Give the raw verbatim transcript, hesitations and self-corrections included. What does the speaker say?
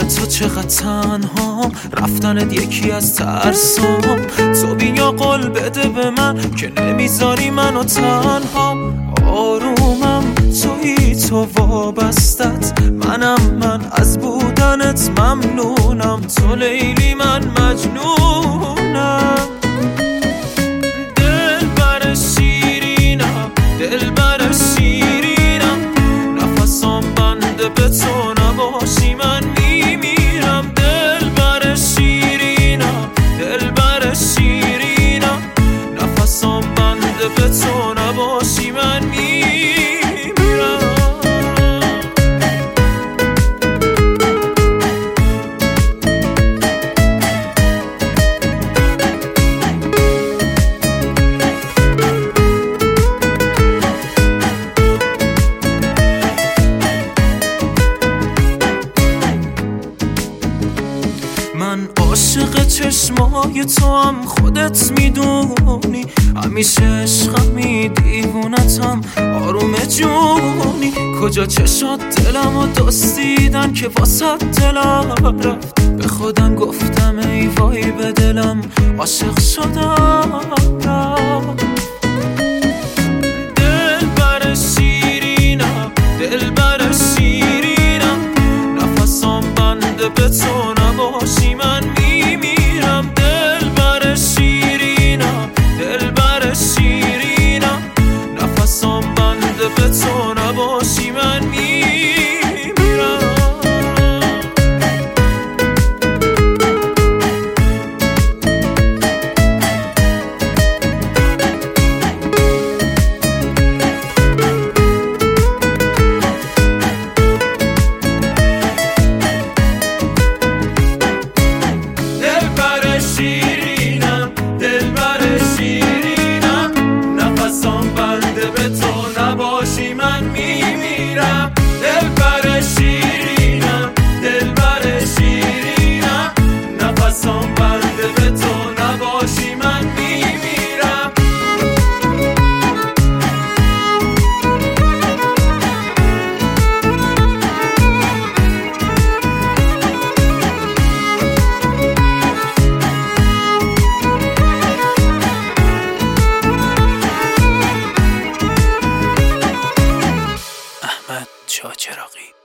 تو چقدر تنها، رفتنت یکی از ترسام. تو بیا قول بده به من که نمیذاری منو تنها. آرومم تویی، تو وابستت منم، من از بودنت ممنونم. تو لیلی من مجنونم. دل بر شیرینم، دل بر شیرینم، نفسم بنده به تو نباشی من میمیرم. دل بر شیرینم، دل بر شیرینم، نفسم بنده به تو نباشی من میمیرم. من عاشق چشمای تو هم، خودت میدونی، همیشه عشقمی دیوونتم آروم جونی. کجا چشات دلم و دستیدن که واسه دلم رفت. به خودم گفتم ای وای به دلم عاشق شدم رفت. دل بر شیرینم، دل بر شیرینم، نفسم بنده به تو نباشی من میمیرم. دل بر شیرینم، دل بر شیرینم، نفسم بنده به تو نباشی من میمیرم. شیرینم، دل بر شیرینم، نفسم بنده به تو نباشی من میمیرم. دل بر شیرینم، دل بر شیرینم، نفسم بنده به تو نباشی من میمیرم. چاچراغی